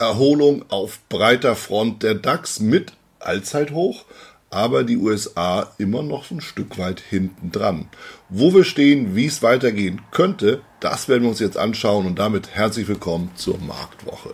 Erholung auf breiter Front, der DAX mit Allzeithoch, aber die USA immer noch ein Stück weit hinten dran. Wo wir stehen, wie es weitergehen könnte, das werden wir uns jetzt anschauen und damit herzlich willkommen zur Marktwoche.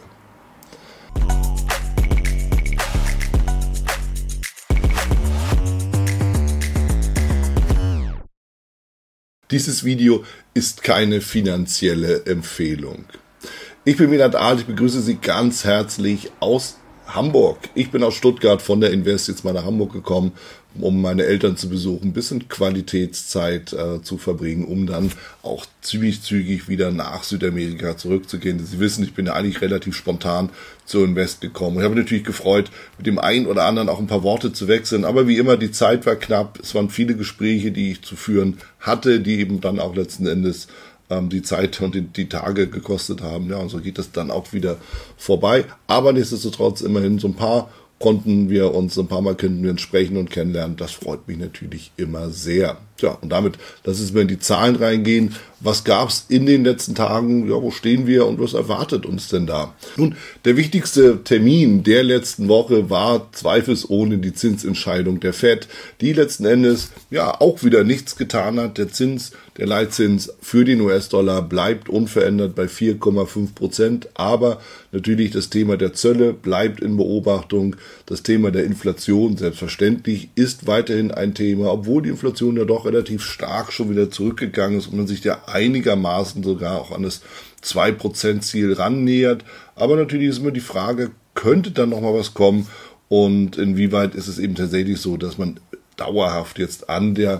Dieses Video ist keine finanzielle Empfehlung. Ich bin Wieland Ahl, ich begrüße Sie ganz herzlich aus Hamburg. Ich bin aus Stuttgart von der Invest jetzt mal nach Hamburg gekommen, um meine Eltern zu besuchen, ein bisschen Qualitätszeit zu verbringen, um dann auch zügig wieder nach Südamerika zurückzugehen. Sie wissen, ich bin ja eigentlich relativ spontan zur Invest gekommen. Ich habe mich natürlich gefreut, mit dem einen oder anderen auch ein paar Worte zu wechseln, aber wie immer, die Zeit war knapp. Es waren viele Gespräche, die ich zu führen hatte, die eben dann auch letzten Endes die Zeit und die Tage gekostet haben. Ja, und so geht es dann auch wieder vorbei. Aber nichtsdestotrotz immerhin so ein paar könnten wir sprechen und kennenlernen. Das freut mich natürlich immer sehr. Ja, und damit, lass uns mal in die Zahlen reingehen. Was gab's in den letzten Tagen? Ja, wo stehen wir und was erwartet uns denn da? Nun, der wichtigste Termin der letzten Woche war zweifelsohne die Zinsentscheidung der FED, die letzten Endes ja auch wieder nichts getan hat. Der Leitzins für den US-Dollar bleibt unverändert bei 4,5%, aber natürlich das Thema der Zölle bleibt in Beobachtung. Das Thema der Inflation, selbstverständlich, ist weiterhin ein Thema, obwohl die Inflation ja doch relativ stark schon wieder zurückgegangen ist und man sich ja einigermaßen sogar auch an das 2%-Ziel rannähert. Aber natürlich ist immer die Frage, könnte dann nochmal was kommen und inwieweit ist es eben tatsächlich so, dass man dauerhaft jetzt an der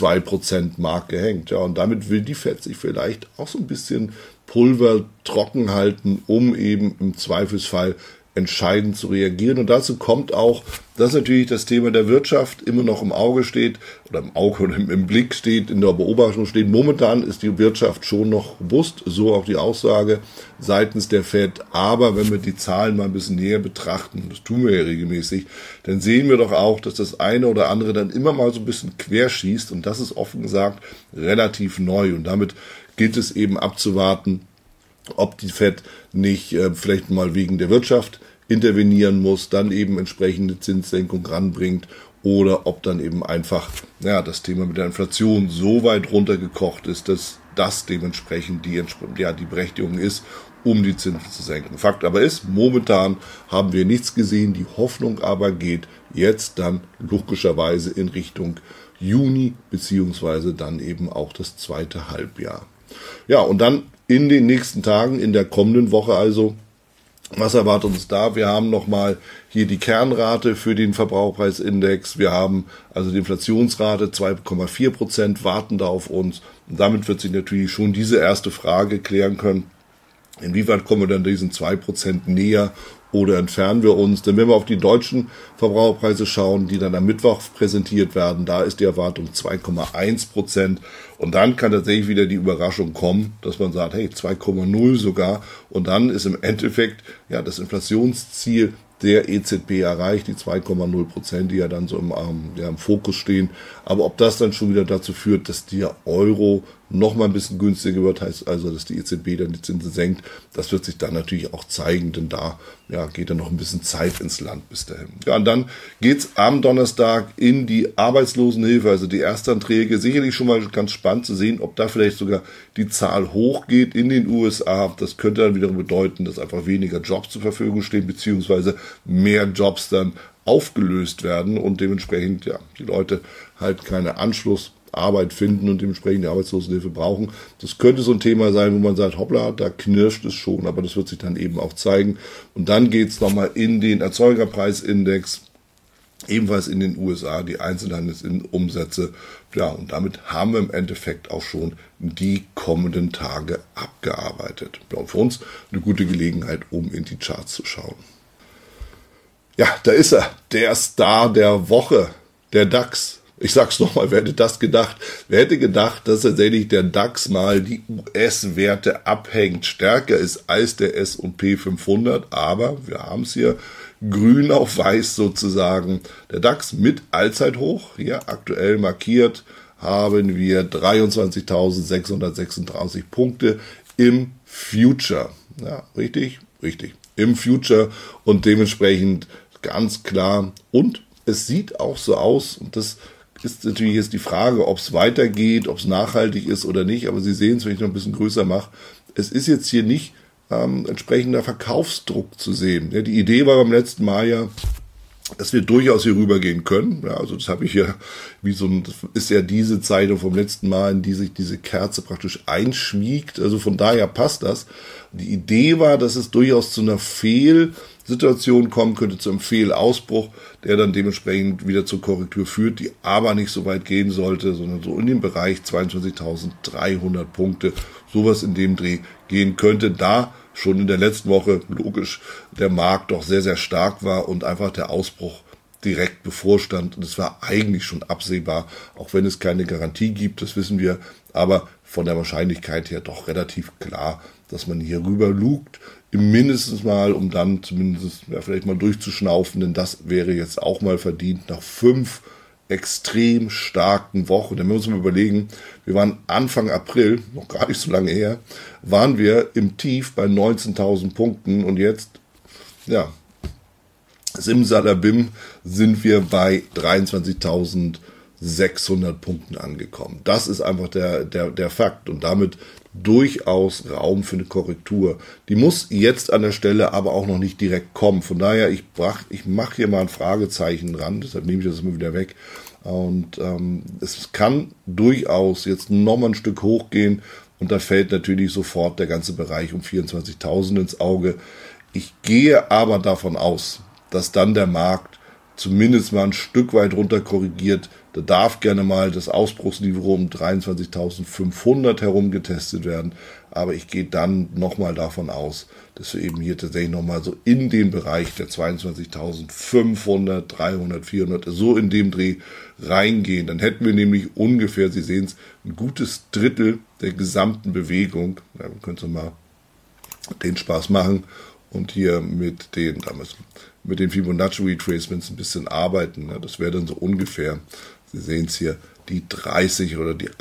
2%-Marke hängt. Ja, und damit will die FED sich vielleicht auch so ein bisschen Pulver trocken halten, um eben im Zweifelsfall entscheidend zu reagieren. Und dazu kommt auch, dass natürlich das Thema der Wirtschaft immer noch im Auge steht oder im Blick steht, in der Beobachtung steht. Momentan ist die Wirtschaft schon noch robust, so auch die Aussage seitens der FED. Aber wenn wir die Zahlen mal ein bisschen näher betrachten, das tun wir ja regelmäßig, dann sehen wir doch auch, dass das eine oder andere dann immer mal so ein bisschen querschießt. Und das ist offen gesagt relativ neu. Und damit gilt es eben abzuwarten, ob die FED nicht vielleicht mal wegen der Wirtschaft intervenieren muss, dann eben entsprechende Zinssenkung ranbringt oder ob dann eben einfach das Thema mit der Inflation so weit runtergekocht ist, dass das dementsprechend die Berechtigung ist, um die Zinsen zu senken. Fakt aber ist, momentan haben wir nichts gesehen, die Hoffnung aber geht jetzt dann logischerweise in Richtung Juni beziehungsweise dann eben auch das zweite Halbjahr. Ja, und dann in den nächsten Tagen, in der kommenden Woche also, was erwartet uns da? Wir haben nochmal hier die Kernrate für den Verbraucherpreisindex. Wir haben also die Inflationsrate 2,4% warten da auf uns. Und damit wird sich natürlich schon diese erste Frage klären können. Inwieweit kommen wir dann diesen 2% näher oder entfernen wir uns? Denn wenn wir auf die deutschen Verbraucherpreise schauen, die dann am Mittwoch präsentiert werden, da ist die Erwartung 2,1%. Und dann kann tatsächlich wieder die Überraschung kommen, dass man sagt, hey, 2,0 sogar. Und dann ist im Endeffekt das Inflationsziel der EZB erreicht, die 2,0%, die ja dann so im Fokus stehen. Aber ob das dann schon wieder dazu führt, dass der Euro noch mal ein bisschen günstiger wird, heißt also, dass die EZB dann die Zinsen senkt, das wird sich dann natürlich auch zeigen, denn da geht dann noch ein bisschen Zeit ins Land bis dahin. Ja, und dann geht's am Donnerstag in die Arbeitslosenhilfe, also die Erstanträge. Sicherlich schon mal ganz spannend zu sehen, ob da vielleicht sogar die Zahl hochgeht in den USA. Das könnte dann wiederum bedeuten, dass einfach weniger Jobs zur Verfügung stehen, beziehungsweise mehr Jobs dann aufgelöst werden und dementsprechend die Leute halt keine Anschlussarbeit finden und dementsprechend die Arbeitslosenhilfe brauchen. Das könnte so ein Thema sein, wo man sagt, hoppla, da knirscht es schon, aber das wird sich dann eben auch zeigen. Und dann geht's nochmal in den Erzeugerpreisindex, ebenfalls in den USA, die Einzelhandelsumsätze. Ja, und damit haben wir im Endeffekt auch schon die kommenden Tage abgearbeitet. Ja, und für uns eine gute Gelegenheit, um in die Charts zu schauen. Ja, da ist er, der Star der Woche, der DAX. Ich sag's nochmal, wer hätte das gedacht? Wer hätte gedacht, dass tatsächlich der DAX mal die US-Werte abhängt, stärker ist als der S&P 500, aber wir haben es hier grün auf weiß sozusagen. Der DAX mit Allzeithoch, hier aktuell markiert, haben wir 23.636 Punkte im Future. Ja, richtig. im Future und dementsprechend ganz klar. Und es sieht auch so aus, und das ist natürlich jetzt die Frage, ob es weitergeht, ob es nachhaltig ist oder nicht, aber Sie sehen es, wenn ich noch ein bisschen größer mache, es ist jetzt hier nicht entsprechender Verkaufsdruck zu sehen. Ja, die Idee war beim letzten Mal ja, dass wir durchaus hier rübergehen können. Ja, also das habe ich ja, das ist ja diese Zeichnung vom letzten Mal, in die sich diese Kerze praktisch einschmiegt. Also von daher passt das. Die Idee war, dass es durchaus zu einer Fehlsituation kommen könnte, zu einem Fehlausbruch, der dann dementsprechend wieder zur Korrektur führt, die aber nicht so weit gehen sollte, sondern so in dem Bereich 22.300 Punkte, sowas in dem Dreh gehen könnte, da schon in der letzten Woche, logisch, der Markt doch sehr, sehr stark war und einfach der Ausbruch direkt bevorstand. Und es war eigentlich schon absehbar, auch wenn es keine Garantie gibt, das wissen wir, aber von der Wahrscheinlichkeit her doch relativ klar, dass man hier rüber lugt, mindestens mal, um dann zumindest vielleicht mal durchzuschnaufen, denn das wäre jetzt auch mal verdient nach 5 extrem starken Wochen. Dann müssen wir uns mal überlegen, wir waren Anfang April, noch gar nicht so lange her, waren wir im Tief bei 19.000 Punkten und jetzt, simsalabim, sind wir bei 23.600 Punkten angekommen. Das ist einfach der Fakt und damit durchaus Raum für eine Korrektur. Die muss jetzt an der Stelle aber auch noch nicht direkt kommen. Von daher, ich mache hier mal ein Fragezeichen dran, deshalb nehme ich das immer wieder weg. Und es kann durchaus jetzt nochmal ein Stück hochgehen und da fällt natürlich sofort der ganze Bereich um 24.000 ins Auge. Ich gehe aber davon aus, dass dann der Markt zumindest mal ein Stück weit runter korrigiert. Da darf gerne mal das Ausbruchsniveau um 23.500 herum getestet werden. Aber ich gehe dann nochmal davon aus, dass wir eben hier tatsächlich nochmal so in den Bereich der 22.500, 300, 400, so in dem Dreh reingehen. Dann hätten wir nämlich ungefähr, Sie sehen es, ein gutes Drittel der gesamten Bewegung. Ja, wir können so mal den Spaß machen und hier mit den Fibonacci Retracements ein bisschen arbeiten. Das wäre dann so ungefähr, Sie sehen es hier, die 30 oder die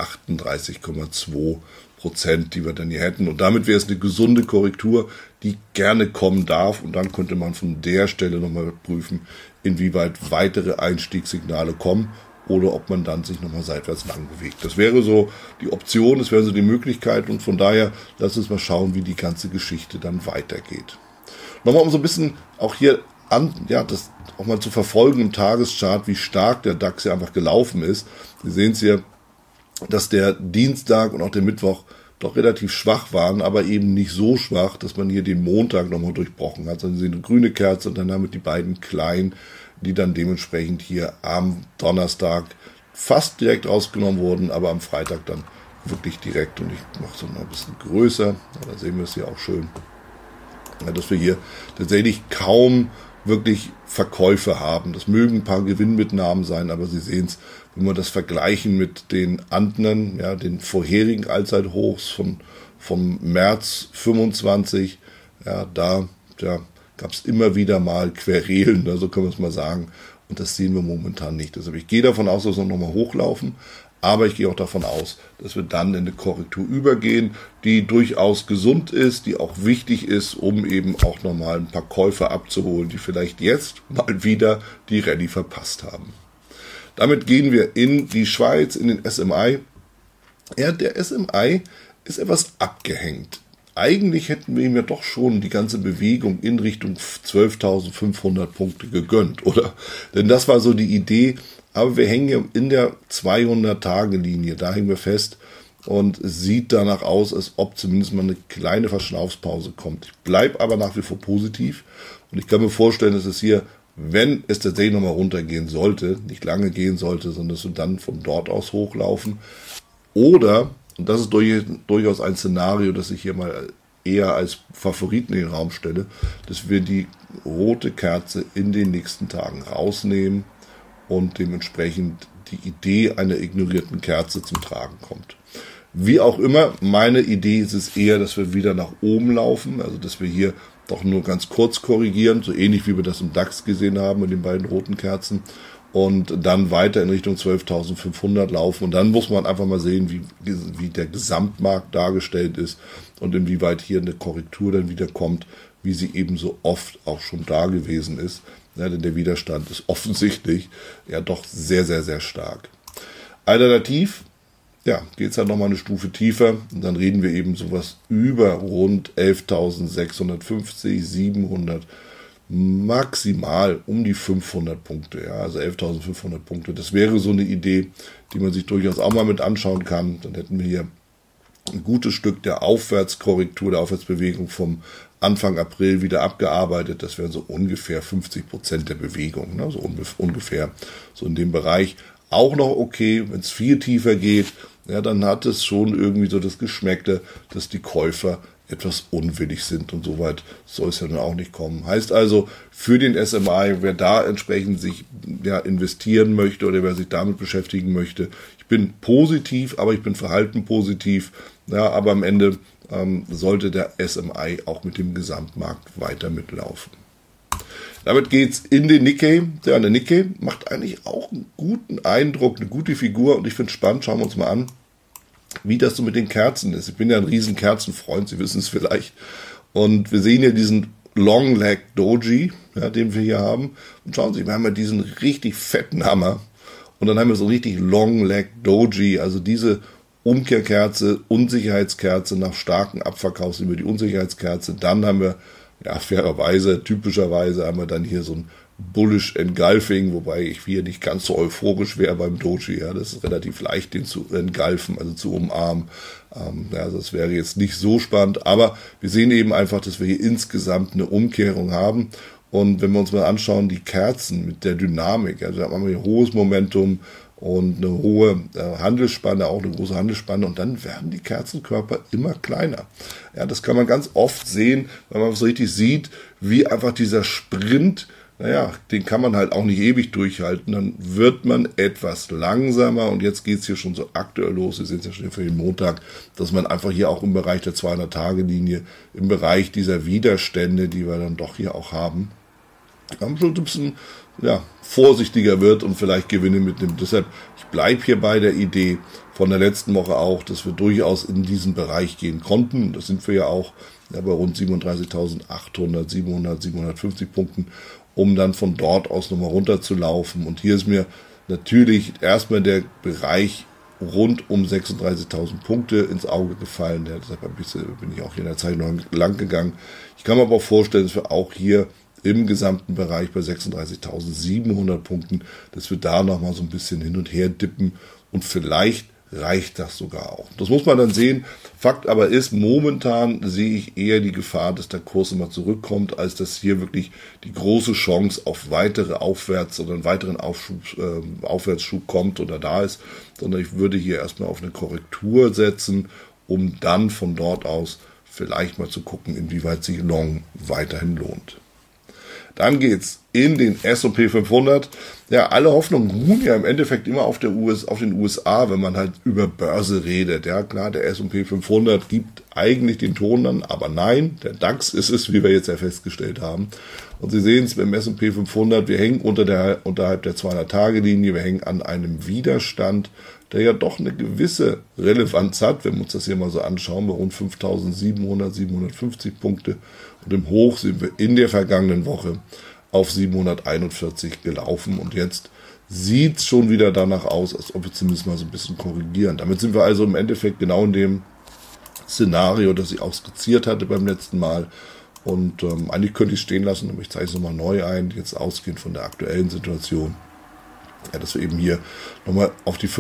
38,2%, die wir dann hier hätten. Und damit wäre es eine gesunde Korrektur, die gerne kommen darf. Und dann könnte man von der Stelle nochmal prüfen, inwieweit weitere Einstiegssignale kommen oder ob man dann sich nochmal seitwärts lang bewegt. Das wäre so die Option, das wäre so die Möglichkeit. Und von daher, lass uns mal schauen, wie die ganze Geschichte dann weitergeht. Nochmal um so ein bisschen auch hier das auch mal zu verfolgen im Tageschart, wie stark der DAX hier einfach gelaufen ist. Sie sehen es hier, dass der Dienstag und auch der Mittwoch doch relativ schwach waren, aber eben nicht so schwach, dass man hier den Montag nochmal durchbrochen hat. Also Sie sehen eine grüne Kerze und dann damit die beiden kleinen, die dann dementsprechend hier am Donnerstag fast direkt rausgenommen wurden, aber am Freitag dann wirklich direkt. Und ich mache es noch ein bisschen größer, da sehen wir es hier auch schön, dass wir hier tatsächlich kaum wirklich Verkäufe haben. Das mögen ein paar Gewinnmitnahmen sein, aber Sie sehen es, wenn wir das vergleichen mit den anderen, den vorherigen Allzeithochs vom März 25, da gab es immer wieder mal Querelen, so können wir es mal sagen. Und das sehen wir momentan nicht. Deshalb ich gehe davon aus, dass wir nochmal hochlaufen. Aber ich gehe auch davon aus, dass wir dann in eine Korrektur übergehen, die durchaus gesund ist, die auch wichtig ist, um eben auch nochmal ein paar Käufer abzuholen, die vielleicht jetzt mal wieder die Rallye verpasst haben. Damit gehen wir in die Schweiz, in den SMI. Ja, der SMI ist etwas abgehängt. Eigentlich hätten wir ihm ja doch schon die ganze Bewegung in Richtung 12.500 Punkte gegönnt, oder? Denn das war so die Idee. Aber wir hängen hier in der 200-Tage-Linie, da hängen wir fest und es sieht danach aus, als ob zumindest mal eine kleine Verschnaufspause kommt. Ich bleibe aber nach wie vor positiv und ich kann mir vorstellen, dass es hier, wenn es tatsächlich nochmal runtergehen sollte, nicht lange gehen sollte, sondern dass wir dann von dort aus hochlaufen. Oder, und das ist durchaus ein Szenario, das ich hier mal eher als Favoriten in den Raum stelle, dass wir die rote Kerze in den nächsten Tagen rausnehmen und dementsprechend die Idee einer ignorierten Kerze zum Tragen kommt. Wie auch immer, meine Idee ist es eher, dass wir wieder nach oben laufen, also dass wir hier doch nur ganz kurz korrigieren, so ähnlich wie wir das im DAX gesehen haben mit den beiden roten Kerzen und dann weiter in Richtung 12.500 laufen und dann muss man einfach mal sehen, wie der Gesamtmarkt dargestellt ist und inwieweit hier eine Korrektur dann wieder kommt, wie sie eben so oft auch schon da gewesen ist. Ja, denn der Widerstand ist offensichtlich ja doch sehr, sehr, sehr stark. Alternativ, ja, geht es halt nochmal eine Stufe tiefer und dann reden wir eben sowas über rund 11.650, 700, maximal um die 500 Punkte, ja, also 11.500 Punkte. Das wäre so eine Idee, die man sich durchaus auch mal mit anschauen kann. Dann hätten wir hier ein gutes Stück der Aufwärtskorrektur, der Aufwärtsbewegung vom Anfang April wieder abgearbeitet. Das wären so ungefähr 50% der Bewegung, ne? So ungefähr so in dem Bereich. Auch noch okay, wenn es viel tiefer geht, ja, dann hat es schon irgendwie so das Geschmäckle, dass die Käufer etwas unwillig sind und so weit soll es ja dann auch nicht kommen. Heißt also, für den SMI, wer da entsprechend sich ja investieren möchte oder wer sich damit beschäftigen möchte, ich bin positiv, aber ich bin verhalten positiv, ja, aber am Ende sollte der SMI auch mit dem Gesamtmarkt weiter mitlaufen. Damit geht's in den Nikkei. Ja, der Nikkei macht eigentlich auch einen guten Eindruck, eine gute Figur und ich finde es spannend, schauen wir uns mal an, wie das so mit den Kerzen ist. Ich bin ja ein riesen Kerzenfreund, Sie wissen es vielleicht. Und wir sehen ja diesen Long Leg Doji, ja, den wir hier haben. Und schauen Sie, wir haben ja diesen richtig fetten Hammer. Und dann haben wir so richtig Long Leg Doji, also diese Umkehrkerze, Unsicherheitskerze nach starken Abverkaufs über die Unsicherheitskerze. Dann haben wir, ja, fairerweise, typischerweise haben wir dann hier so ein Bullish Engulfing, wobei ich hier nicht ganz so euphorisch wäre beim Doji. Ja, das ist relativ leicht, den zu engulfen, also zu umarmen. Ja, also das wäre jetzt nicht so spannend, aber wir sehen eben einfach, dass wir hier insgesamt eine Umkehrung haben. Und wenn wir uns mal anschauen, die Kerzen mit der Dynamik, also da haben wir hier hohes Momentum und eine hohe Handelsspanne, auch eine große Handelsspanne und dann werden die Kerzenkörper immer kleiner. Ja, das kann man ganz oft sehen, wenn man es richtig sieht, wie einfach dieser Sprint, naja, den kann man halt auch nicht ewig durchhalten, dann wird man etwas langsamer und jetzt geht es hier schon so aktuell los, Sie sehen es ja schon für den Montag, dass man einfach hier auch im Bereich der 200-Tage-Linie, im Bereich dieser Widerstände, die wir dann doch hier auch haben, schon ein bisschen vorsichtiger wird und vielleicht Gewinne mitnimmt. Deshalb, ich bleibe hier bei der Idee von der letzten Woche auch, dass wir durchaus in diesen Bereich gehen konnten. Das sind wir ja auch bei rund 37.800, 700, 750 Punkten, um dann von dort aus nochmal runter zu laufen. Und hier ist mir natürlich erstmal der Bereich rund um 36.000 Punkte ins Auge gefallen. Ja, deshalb bin ich auch hier in der Zeit noch lang gegangen. Ich kann mir aber auch vorstellen, dass wir auch hier im gesamten Bereich bei 36.700 Punkten, dass wir da nochmal so ein bisschen hin und her dippen und vielleicht reicht das sogar auch. Das muss man dann sehen. Fakt aber ist, momentan sehe ich eher die Gefahr, dass der Kurs immer zurückkommt, als dass hier wirklich die große Chance auf weitere Aufwärts- oder einen weiteren Aufwärtsschub kommt oder da ist, sondern ich würde hier erstmal auf eine Korrektur setzen, um dann von dort aus vielleicht mal zu gucken, inwieweit sich Long weiterhin lohnt. Dann geht's in den S&P 500. Ja, alle Hoffnungen ruhen ja im Endeffekt immer auf den USA, wenn man halt über Börse redet. Ja, klar, der S&P 500 gibt eigentlich den Ton an, aber nein, der DAX ist es, wie wir jetzt ja festgestellt haben. Und Sie sehen es beim S&P 500, wir hängen unterhalb der 200-Tage-Linie, wir hängen an einem Widerstand, der ja doch eine gewisse Relevanz hat, wenn wir uns das hier mal so anschauen, bei rund 5.700, 750 Punkte. Und im Hoch sind wir in der vergangenen Woche auf 741 gelaufen. Und jetzt sieht es schon wieder danach aus, als ob wir zumindest mal so ein bisschen korrigieren. Damit sind wir also im Endeffekt genau in dem Szenario, das ich auch skizziert hatte beim letzten Mal. Und eigentlich könnte ich es stehen lassen, aber ich zeige es nochmal neu ein, jetzt ausgehend von der aktuellen Situation. Ja, dass wir eben hier nochmal auf die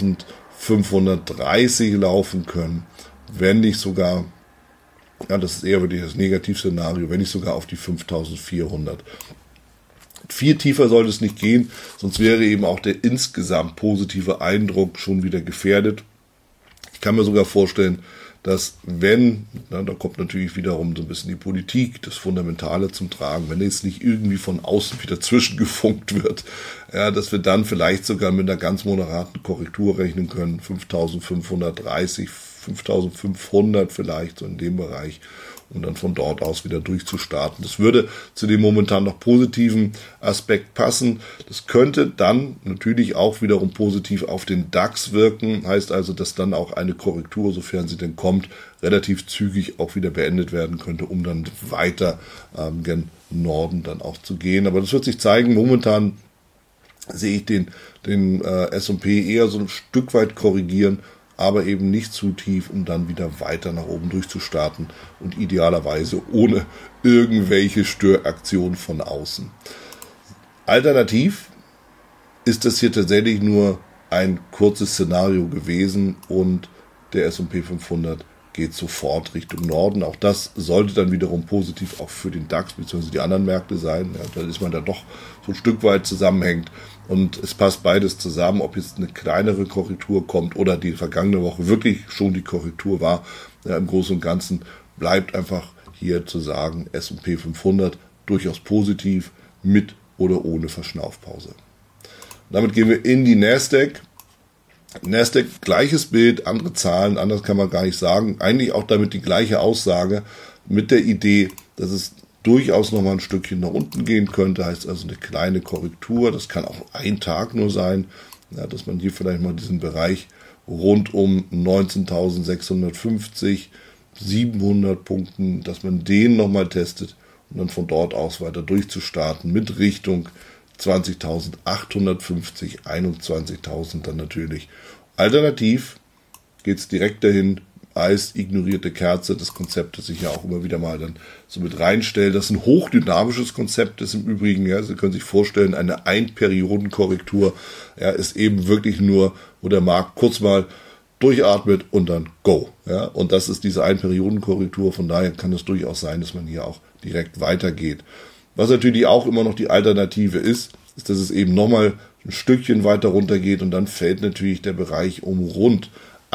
5.530 laufen können, wenn nicht sogar, ja, das ist eher wirklich das Negativszenario, wenn nicht sogar auf die 5.400. Viel tiefer sollte es nicht gehen, sonst wäre eben auch der insgesamt positive Eindruck schon wieder gefährdet. Ich kann mir sogar vorstellen, dass wenn, da kommt natürlich wiederum so ein bisschen die Politik, das Fundamentale zum Tragen, wenn jetzt nicht irgendwie von außen wieder zwischengefunkt wird, ja, dass wir dann vielleicht sogar mit einer ganz moderaten Korrektur rechnen können, 5.530, 5.500 vielleicht, so in dem Bereich, um dann von dort aus wieder durchzustarten. Das würde zu dem momentan noch positiven Aspekt passen. Das könnte dann natürlich auch wiederum positiv auf den DAX wirken. Heißt also, dass dann auch eine Korrektur, sofern sie denn kommt, relativ zügig auch wieder beendet werden könnte, um dann weiter gen Norden dann auch zu gehen. Aber das wird sich zeigen. Momentan sehe ich den S&P eher so ein Stück weit korrigieren, aber eben nicht zu tief, um dann wieder weiter nach oben durchzustarten und idealerweise ohne irgendwelche Störaktionen von außen. Alternativ ist das hier tatsächlich nur ein kurzes Szenario gewesen und der S&P 500 geht sofort Richtung Norden. Auch das sollte dann wiederum positiv auch für den DAX bzw. die anderen Märkte sein. Ja, da ist man dann doch so ein Stück weit zusammenhängt. Und es passt beides zusammen, ob jetzt eine kleinere Korrektur kommt oder die vergangene Woche wirklich schon die Korrektur war. Ja, im Großen und Ganzen bleibt einfach hier zu sagen, S&P 500 durchaus positiv mit oder ohne Verschnaufpause. Damit gehen wir in die Nasdaq. Nasdaq, gleiches Bild, andere Zahlen, anders kann man gar nicht sagen. Eigentlich auch damit die gleiche Aussage mit der Idee, dass es durchaus noch mal ein Stückchen nach unten gehen könnte. Heißt also eine kleine Korrektur. Das kann auch ein Tag nur sein, ja, dass man hier vielleicht mal diesen Bereich rund um 19.650, 700 Punkten, dass man den nochmal testet und dann von dort aus weiter durchzustarten mit Richtung 20.850, 21.000 dann natürlich. Alternativ geht es direkt dahin, als ignorierte Kerze, das Konzept, das ich ja auch immer wieder mal dann so mit reinstelle, das ein hochdynamisches Konzept ist im Übrigen. Ja, Sie können sich vorstellen, eine Einperiodenkorrektur ist eben wirklich nur, wo der Markt kurz mal durchatmet und dann go. Ja, und das ist diese Einperiodenkorrektur, von daher kann es durchaus sein, dass man hier auch direkt weitergeht. Was natürlich auch immer noch die Alternative ist, dass es eben nochmal ein Stückchen weiter runter geht und dann fällt natürlich der Bereich um rund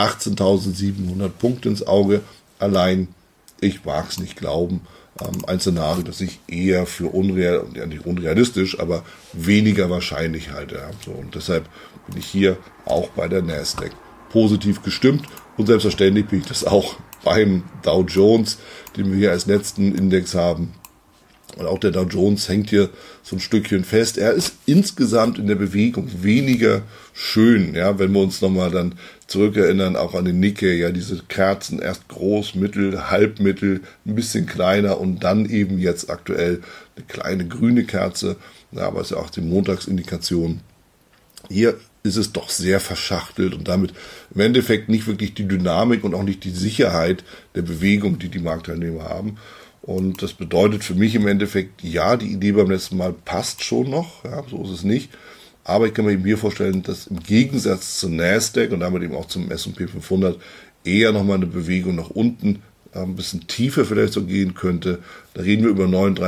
18.700 Punkte ins Auge. Allein, ich mag es nicht glauben, ein Szenario, das ich eher für nicht unrealistisch, aber weniger wahrscheinlich halte. Ja. So, und deshalb bin ich hier auch bei der Nasdaq positiv gestimmt und selbstverständlich bin ich das auch beim Dow Jones, den wir hier als letzten Index haben. Und auch der Dow Jones hängt hier so ein Stückchen fest. Er ist insgesamt in der Bewegung weniger schön, ja, wenn wir uns nochmal dann zurückerinnern, auch an den Nikkei, ja, diese Kerzen erst groß, mittel, halbmittel, ein bisschen kleiner und dann eben jetzt aktuell eine kleine grüne Kerze, ja, aber es ist ja auch die Montagsindikation. Hier ist es doch sehr verschachtelt und damit im Endeffekt nicht wirklich die Dynamik und auch nicht die Sicherheit der Bewegung, die die Marktteilnehmer haben. Und das bedeutet für mich im Endeffekt, ja, die Idee beim letzten Mal passt schon noch, ja, so ist es nicht. Aber ich kann mir eben hier vorstellen, dass im Gegensatz zur Nasdaq und damit eben auch zum S&P 500 eher nochmal eine Bewegung nach unten, ein bisschen tiefer vielleicht so gehen könnte. Da reden wir über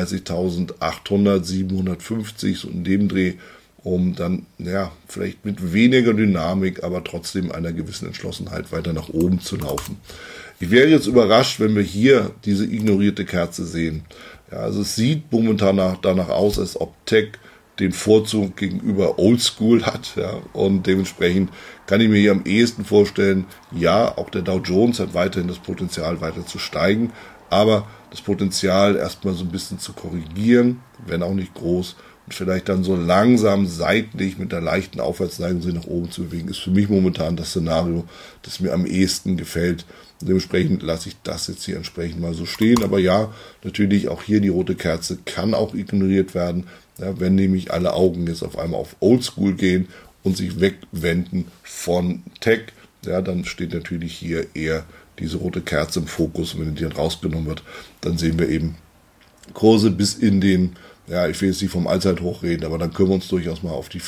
39.800, 750, so in dem Dreh, um dann, ja, vielleicht mit weniger Dynamik, aber trotzdem einer gewissen Entschlossenheit weiter nach oben zu laufen. Ich wäre jetzt überrascht, wenn wir hier diese ignorierte Kerze sehen. Ja, also es sieht momentan danach aus, als ob Tech den Vorzug gegenüber Oldschool hat. Ja, und dementsprechend kann ich mir hier am ehesten vorstellen, ja, auch der Dow Jones hat weiterhin das Potenzial, weiter zu steigen, aber das Potenzial erstmal so ein bisschen zu korrigieren, wenn auch nicht groß, und vielleicht dann so langsam seitlich mit einer leichten Aufwärtsneigung sich nach oben zu bewegen, ist für mich momentan das Szenario, das mir am ehesten gefällt. Dementsprechend lasse ich das jetzt hier entsprechend mal so stehen. Aber ja, natürlich auch hier die rote Kerze kann auch ignoriert werden, ja, wenn nämlich alle Augen jetzt auf einmal auf Oldschool gehen und sich wegwenden von Tech. Ja, dann steht natürlich hier eher diese rote Kerze im Fokus. Und wenn die dann rausgenommen wird, dann sehen wir eben Kurse bis in den, ja, ich will jetzt nicht vom Allzeithoch reden, aber dann können wir uns durchaus mal auf die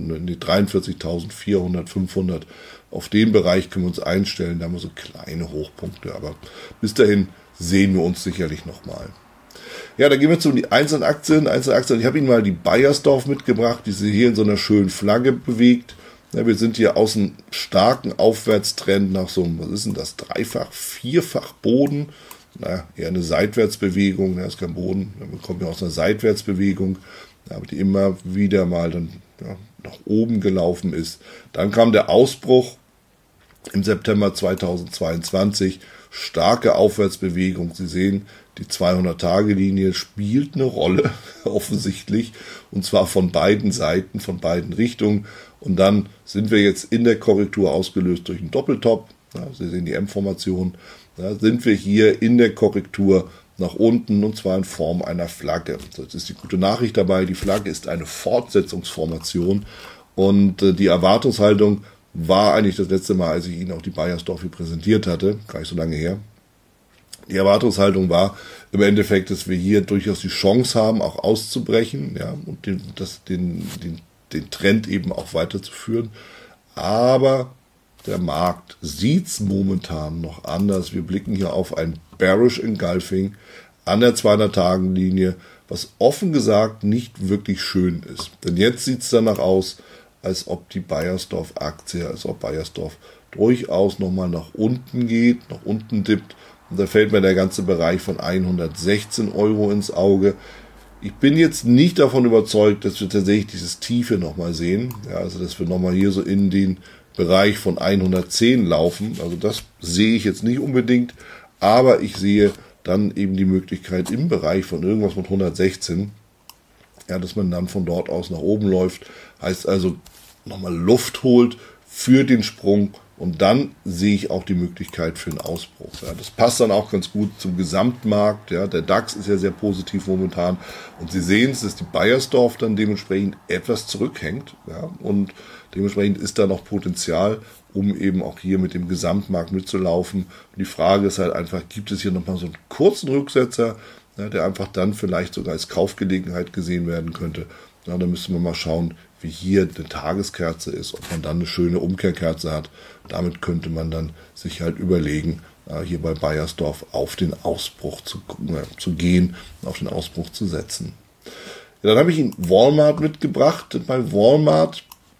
43.400, 500, auf den Bereich können wir uns einstellen. Da haben wir so kleine Hochpunkte, aber bis dahin sehen wir uns sicherlich nochmal. Ja, dann gehen wir zu den einzelnen Aktien. Ich habe Ihnen mal die Baiersdorf mitgebracht, die sich hier in so einer schönen Flagge bewegt. Ja, wir sind hier aus einem starken Aufwärtstrend nach so einem, was ist denn das, Dreifach-, Vierfach Boden. Eher eine Seitwärtsbewegung, ist kein Boden, wir kommen ja aus einer Seitwärtsbewegung, aber die immer wieder mal dann nach oben gelaufen ist. Dann kam der Ausbruch im September 2022, starke Aufwärtsbewegung. Sie sehen, Die 200-Tage-Linie spielt eine Rolle, offensichtlich, und zwar von beiden Seiten, von beiden Richtungen. Und dann sind wir jetzt in der Korrektur ausgelöst durch einen Doppeltop. Ja, Sie sehen die M-Formation. Ja, sind wir hier in der Korrektur nach unten, und zwar in Form einer Flagge. Das ist die gute Nachricht dabei. Die Flagge ist eine Fortsetzungsformation und die Erwartungshaltung war eigentlich das letzte Mal, als ich Ihnen auch die Beiersdorf hier präsentiert hatte, gar nicht so lange her. Die Erwartungshaltung war im Endeffekt, dass wir hier durchaus die Chance haben, auch auszubrechen, ja, und den Trend eben auch weiterzuführen. Aber der Markt sieht es momentan noch anders. Wir blicken hier auf ein Bearish Engulfing an der 200-Tagen-Linie, was offen gesagt nicht wirklich schön ist. Denn jetzt sieht es danach aus, als ob die Beiersdorf-Aktie, als ob Beiersdorf durchaus nochmal nach unten geht, nach unten dippt. Und da fällt mir der ganze Bereich von 116 € ins Auge. Ich bin jetzt nicht davon überzeugt, dass wir tatsächlich dieses Tiefe nochmal sehen. Ja, also dass wir nochmal hier so in den Bereich von 110 laufen. Also das sehe ich jetzt nicht unbedingt. Aber ich sehe dann eben die Möglichkeit im Bereich von irgendwas mit 116, ja, dass man dann von dort aus nach oben läuft. Heißt also nochmal Luft holt für den Sprung. Und dann sehe ich auch die Möglichkeit für einen Ausbruch. Ja, das passt dann auch ganz gut zum Gesamtmarkt. Ja, der DAX ist ja sehr positiv momentan. Und Sie sehen es, dass die Beiersdorf dann dementsprechend etwas zurückhängt. Ja, und dementsprechend ist da noch Potenzial, um eben auch hier mit dem Gesamtmarkt mitzulaufen. Und die Frage ist halt einfach, gibt es hier nochmal so einen kurzen Rücksetzer, ja, der einfach dann vielleicht sogar als Kaufgelegenheit gesehen werden könnte. Ja, da müssen wir mal schauen, wie hier eine Tageskerze ist, ob man dann eine schöne Umkehrkerze hat. Damit könnte man dann sich halt überlegen, hier bei Beiersdorf auf den Ausbruch zu gehen, auf den Ausbruch zu setzen. Ja, dann habe ich Ihnen Walmart mitgebracht. Bei Walmart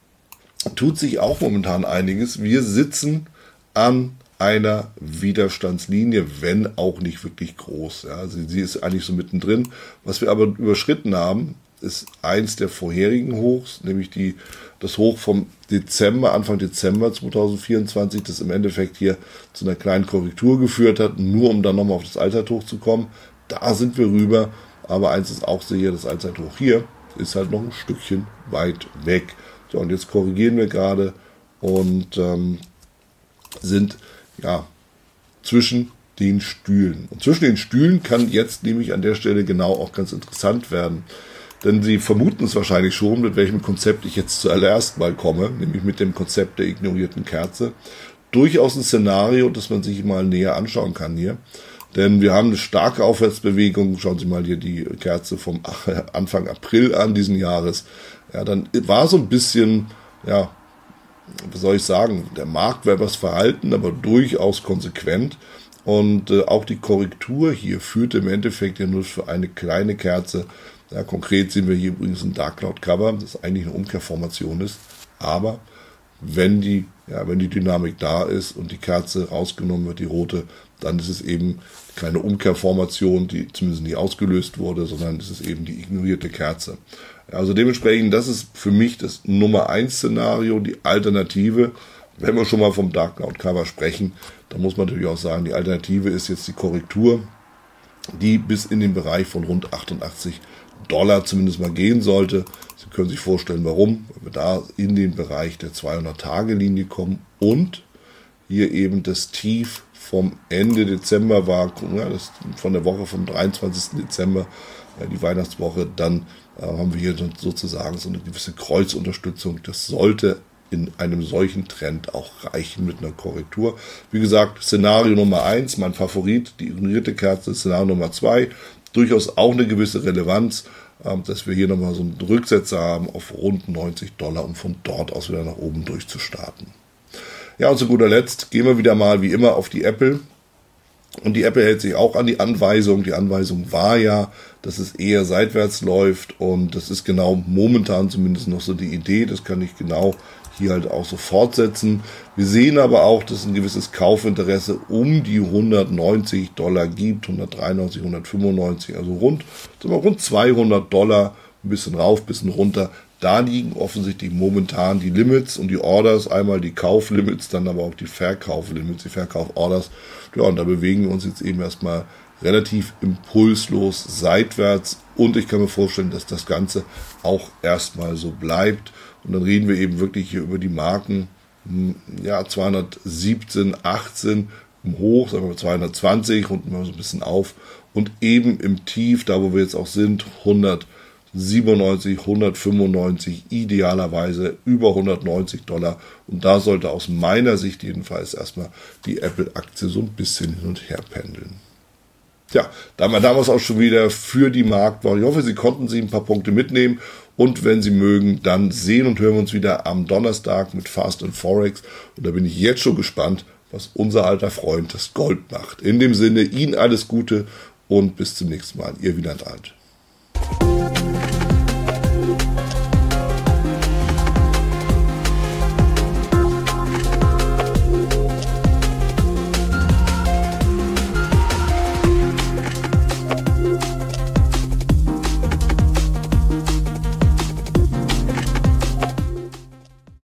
tut sich auch momentan einiges. Wir sitzen an einer Widerstandslinie, wenn auch nicht wirklich groß. Ja, sie ist eigentlich so mittendrin. Was wir aber überschritten haben, ist eins der vorherigen Hochs, nämlich das Hoch vom Dezember, Anfang Dezember 2024, das im Endeffekt hier zu einer kleinen Korrektur geführt hat, nur um dann nochmal auf das Allzeithoch zu kommen. Da sind wir rüber, aber eins ist auch sicher, das Allzeithoch hier ist halt noch ein Stückchen weit weg. So, und jetzt korrigieren wir gerade und sind ja zwischen den Stühlen. Und zwischen den Stühlen kann jetzt nämlich an der Stelle genau auch ganz interessant werden. Denn Sie vermuten es wahrscheinlich schon, mit welchem Konzept ich jetzt zuallererst mal komme, nämlich mit dem Konzept der ignorierten Kerze. Durchaus ein Szenario, das man sich mal näher anschauen kann hier. Denn wir haben eine starke Aufwärtsbewegung. Schauen Sie mal hier die Kerze vom Anfang April an diesen Jahres. Ja, dann war so ein bisschen, ja, was soll ich sagen, der Markt war etwas verhalten, aber durchaus konsequent. Und auch die Korrektur hier führte im Endeffekt ja nur für eine kleine Kerze. Ja, konkret sehen wir hier übrigens ein Dark Cloud Cover, das eigentlich eine Umkehrformation ist. Aber wenn die Dynamik da ist und die Kerze rausgenommen wird, die rote, dann ist es eben keine Umkehrformation, die zumindest nicht ausgelöst wurde, sondern es ist eben die ignorierte Kerze. Ja, also dementsprechend, das ist für mich das Nummer 1 Szenario, die Alternative. Wenn wir schon mal vom Dark Cloud Cover sprechen, dann muss man natürlich auch sagen, die Alternative ist jetzt die Korrektur, die bis in den Bereich von rund $88 zumindest mal gehen sollte. Sie können sich vorstellen, warum. Weil wir da in den Bereich der 200-Tage-Linie kommen und hier eben das Tief vom Ende Dezember war, ja, das von der Woche vom 23. Dezember, ja, die Weihnachtswoche, dann haben wir hier sozusagen so eine gewisse Kreuzunterstützung. Das sollte in einem solchen Trend auch reichen mit einer Korrektur. Wie gesagt, Szenario Nummer 1, mein Favorit, die ignorierte Kerze. Szenario Nummer 2, durchaus auch eine gewisse Relevanz, dass wir hier nochmal so einen Rücksetzer haben auf rund $90, um von dort aus wieder nach oben durchzustarten. Ja, und zu guter Letzt gehen wir wieder mal wie immer auf die Apple. Und die Apple hält sich auch an die Anweisung. Die Anweisung war ja, dass es eher seitwärts läuft. Und das ist genau momentan zumindest noch so die Idee. Das kann ich genau hier halt auch so fortsetzen. Wir sehen aber auch, dass es ein gewisses Kaufinteresse um die $190 gibt. 193, 195, also rund $200. Ein bisschen rauf, ein bisschen runter. Da liegen offensichtlich momentan die Limits und die Orders, einmal die Kauflimits, dann aber auch die Verkauflimits, die Verkauforders. Ja, und da bewegen wir uns jetzt eben erstmal relativ impulslos seitwärts und ich kann mir vorstellen, dass das Ganze auch erstmal so bleibt. Und dann reden wir eben wirklich hier über die Marken, 217, 18 im Hoch, sagen wir mal 220, runden wir so ein bisschen auf und eben im Tief, da wo wir jetzt auch sind, 197, 195, idealerweise über $190 und da sollte aus meiner Sicht jedenfalls erstmal die Apple-Aktie so ein bisschen hin und her pendeln. Ja, da haben wir damals auch schon wieder für die Marktwoche. Ich hoffe, Sie konnten sich ein paar Punkte mitnehmen und wenn Sie mögen, dann sehen und hören wir uns wieder am Donnerstag mit Fast and Forex und da bin ich jetzt schon gespannt, was unser alter Freund das Gold macht. In dem Sinne, Ihnen alles Gute und bis zum nächsten Mal. Ihr Wieland Alt.